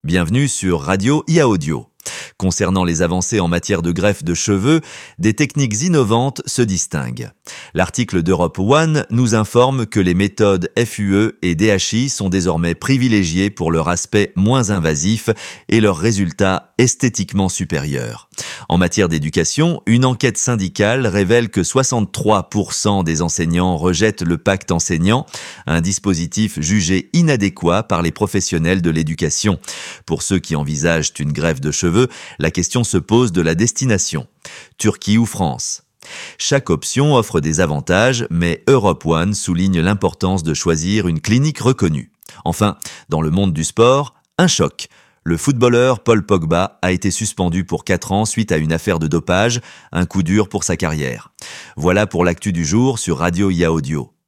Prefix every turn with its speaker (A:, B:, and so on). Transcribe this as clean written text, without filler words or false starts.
A: Bienvenue sur Radio IA Audio. Concernant les avancées en matière de greffe de cheveux, des techniques innovantes se distinguent. L'article d'Europe One nous informe que les méthodes FUE et DHI sont désormais privilégiées pour leur aspect moins invasif et leurs résultats esthétiquement supérieurs. En matière d'éducation, une enquête syndicale révèle que 63% des enseignants rejettent le pacte enseignant, un dispositif jugé inadéquat par les professionnels de l'éducation. Pour ceux qui envisagent une greffe de cheveux, la question se pose de la destination. Turquie ou France ? Chaque option offre des avantages, mais Europe One souligne l'importance de choisir une clinique reconnue. Enfin, dans le monde du sport, un choc. Le footballeur Paul Pogba a été suspendu pour 4 ans suite à une affaire de dopage, un coup dur pour sa carrière. Voilà pour l'actu du jour sur Radio IA Audio.